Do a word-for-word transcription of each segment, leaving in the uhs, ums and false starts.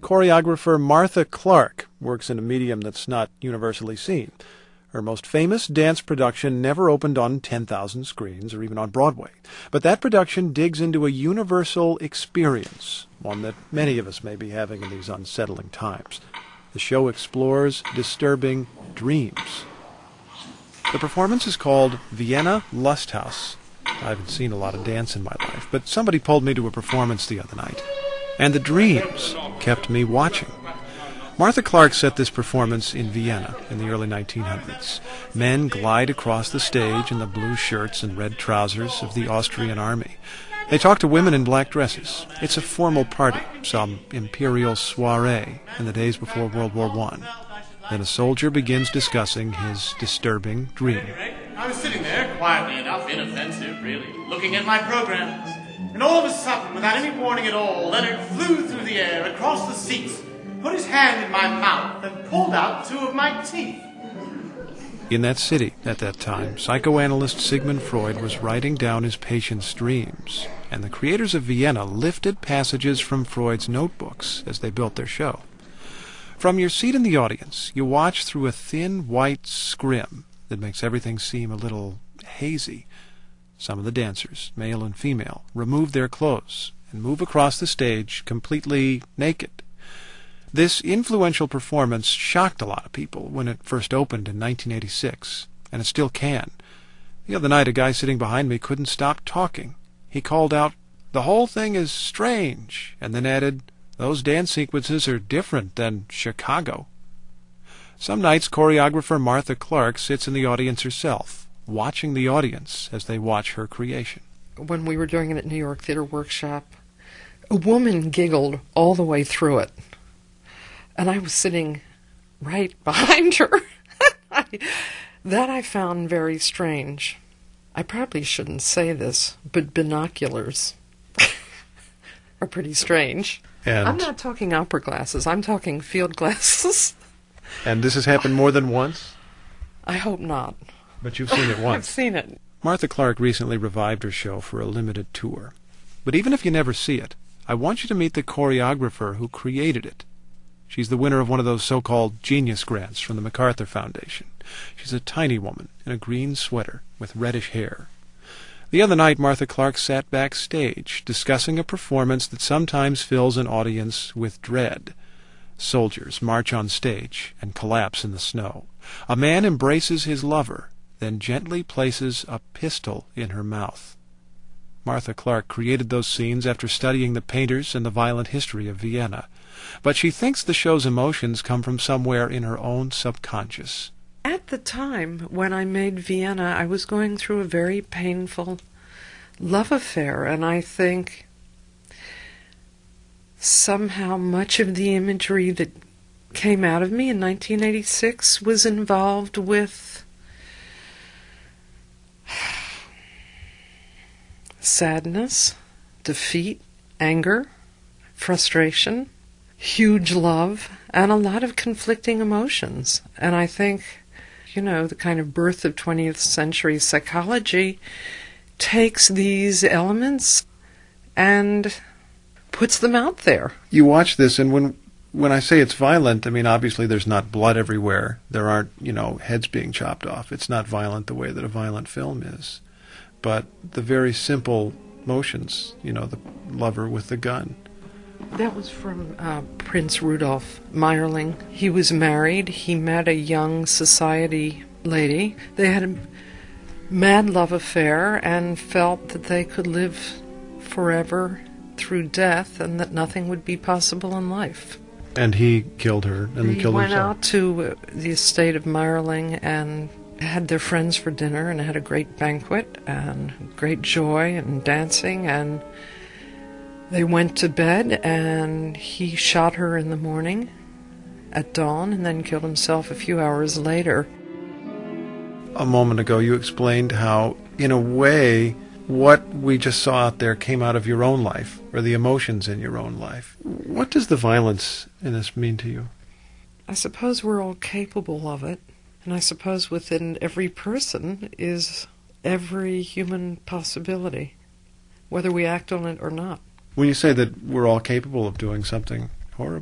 choreographer Martha Clark works in a medium that's not universally seen. Her most famous dance production never opened on ten thousand screens or even on Broadway. But that production digs into a universal experience, one that many of us may be having in these unsettling times. The show explores disturbing dreams. The performance is called Vienna Lusthaus. I haven't seen a lot of dance in my life, but somebody pulled me to a performance the other night, and the dreams kept me watching. Martha Clark set this performance in Vienna in the early nineteen hundreds. Men glide across the stage in the blue shirts and red trousers of the Austrian army. They talk to women in black dresses. It's a formal party, some imperial soiree in the days before World War One. Then a soldier begins discussing his disturbing dream. I was sitting there, quietly enough, inoffensive, really, looking at my programs. And all of a sudden, without any warning at all, Leonard flew through the air, across the seats, put his hand in my mouth, and pulled out two of my teeth. In that city, at that time, psychoanalyst Sigmund Freud was writing down his patients' dreams, and the creators of Vienna lifted passages from Freud's notebooks as they built their show. From your seat in the audience, you watch through a thin white scrim that makes everything seem a little hazy. Some of the dancers, male and female, remove their clothes and move across the stage completely naked. This influential performance shocked a lot of people when it first opened in nineteen eighty-six, and it still can. The other night, a guy sitting behind me couldn't stop talking. He called out, "The whole thing is strange," and then added, "Those dance sequences are different than Chicago." Some nights, choreographer Martha Clark sits in the audience herself, watching the audience as they watch her creation. When we were doing it at New York Theater Workshop, a woman giggled all the way through it. And I was sitting right behind her. I, that I found very strange. I probably shouldn't say this, but binoculars are pretty strange. And I'm not talking opera glasses. I'm talking field glasses. And this has happened more than once? I hope not. But you've seen it once. I've seen it. Martha Clark recently revived her show for a limited tour. But even if you never see it, I want you to meet the choreographer who created it. She's the winner of one of those so-called genius grants from the MacArthur Foundation. She's a tiny woman in a green sweater with reddish hair. The other night, Martha Clark sat backstage discussing a performance that sometimes fills an audience with dread. Soldiers march on stage and collapse in the snow. A man embraces his lover, then gently places a pistol in her mouth. Martha Clark created those scenes after studying the painters and the violent history of Vienna. But she thinks the show's emotions come from somewhere in her own subconscious. At the time when I made Vienna, I was going through a very painful love affair, and I think somehow much of the imagery that came out of me in nineteen eighty-six was involved with sadness, defeat, anger, frustration, huge love, and a lot of conflicting emotions. And I think, you know, the kind of birth of twentieth century psychology takes these elements and puts them out there. You watch this, and when when I say it's violent, I mean, obviously there's not blood everywhere. There aren't, you know, heads being chopped off. It's not violent the way that a violent film is. But the very simple motions, you know, the lover with the gun. That was from uh, Prince Rudolph Meyerling. He was married. He met a young society lady. They had a mad love affair and felt that they could live forever through death and that nothing would be possible in life. And he killed her and he killed went himself. out to uh, the estate of Meyerling and had their friends for dinner and had a great banquet and great joy and dancing, and they went to bed, and he shot her in the morning at dawn and then killed himself a few hours later. A moment ago you explained how, in a way, what we just saw out there came out of your own life, or the emotions in your own life. What does the violence in this mean to you? I suppose we're all capable of it, and I suppose within every person is every human possibility, whether we act on it or not. When you say that we're all capable of doing something horrible,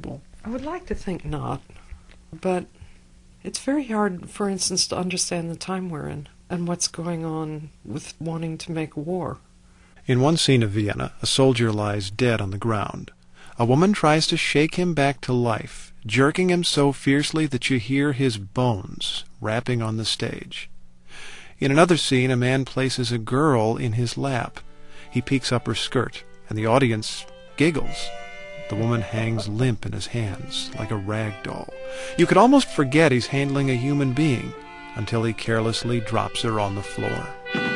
I would like to think not, but it's very hard, for instance, to understand the time we're in and what's going on with wanting to make war. In one scene of Vienna, a soldier lies dead on the ground. A woman tries to shake him back to life, jerking him so fiercely that you hear his bones rapping on the stage. In another scene, a man places a girl in his lap. He peeks up her skirt, and the audience giggles. The woman hangs limp in his hands, like a rag doll. You could almost forget he's handling a human being until he carelessly drops her on the floor.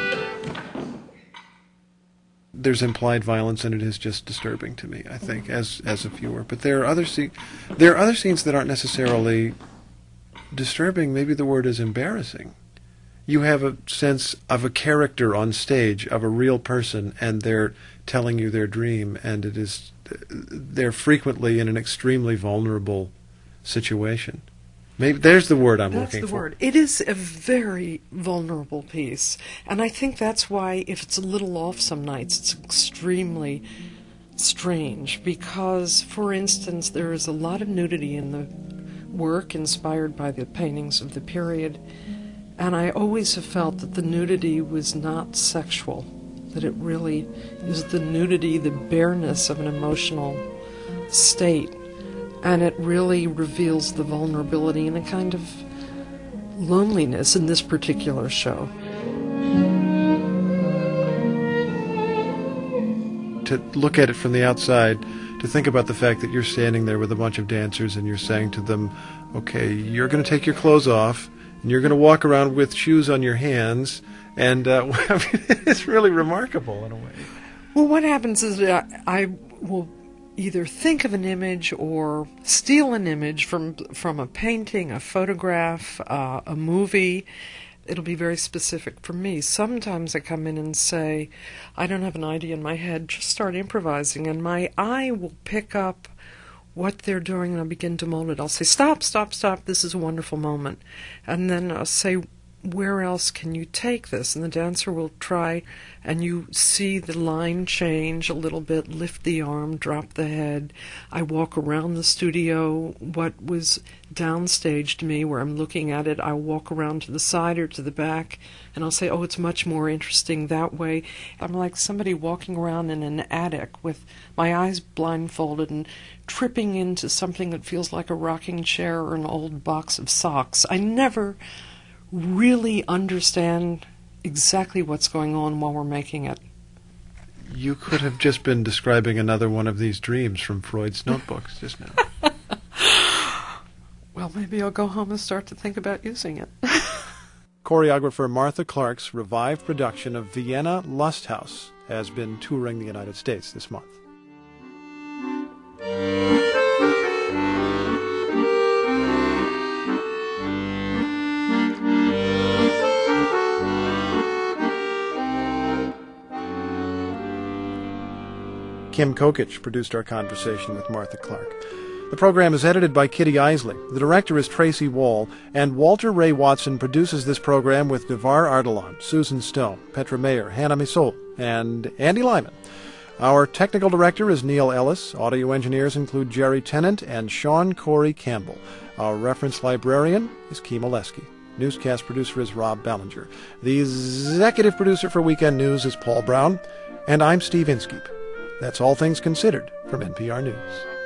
There's implied violence, and it is just disturbing to me, I think, as as a viewer. But there are other scenes, there are other scenes that aren't necessarily disturbing. Maybe the word is embarrassing. You have a sense of a character on stage, of a real person, and they're telling you their dream, and it is they're frequently in an extremely vulnerable situation. Maybe there's the word I'm that's looking the for. Word. It is a very vulnerable piece, and I think that's why, if it's a little off some nights, it's extremely strange. Because, for instance, there is a lot of nudity in the work, inspired by the paintings of the period, and I always have felt that the nudity was not sexual, that it really is the nudity, the bareness of an emotional state. And it really reveals the vulnerability and a kind of loneliness in this particular show. To look at it from the outside, to think about the fact that you're standing there with a bunch of dancers and you're saying to them, okay, you're going to take your clothes off, and you're going to walk around with shoes on your hands, and uh, I mean, it's really remarkable in a way. Well, what happens is that I will either think of an image or steal an image from from a painting, a photograph, uh, a movie. It'll be very specific for me. Sometimes I come in and say, I don't have an idea in my head, just start improvising, and my eye will pick up what they're doing, and I'll begin to mold it. I'll say, stop, stop, stop, this is a wonderful moment. And then I'll say, where else can you take this? And the dancer will try, and you see the line change a little bit, lift the arm, drop the head. I walk around the studio. What was downstage to me, where I'm looking at it, I'll walk around to the side or to the back, and I'll say, oh, it's much more interesting that way. I'm like somebody walking around in an attic with my eyes blindfolded and tripping into something that feels like a rocking chair or an old box of socks. I never really understand exactly what's going on while we're making it. You could have just been describing another one of these dreams from Freud's notebooks just now. Well, maybe I'll go home and start to think about using it. Choreographer Martha Clark's revived production of Vienna Lusthaus has been touring the United States this month. Kim Kokich produced our conversation with Martha Clark. The program is edited by Kitty Isley. The director is Tracy Wall, and Walter Ray Watson produces this program with Devar Ardalan, Susan Stone, Petra Mayer, Hannah Misol, and Andy Lyman. Our technical director is Neil Ellis. Audio engineers include Jerry Tennant and Sean Corey Campbell. Our reference librarian is Keem Oleski. Newscast producer is Rob Ballinger. The executive producer for Weekend News is Paul Brown. And I'm Steve Inskeep. That's All Things Considered from N P R News.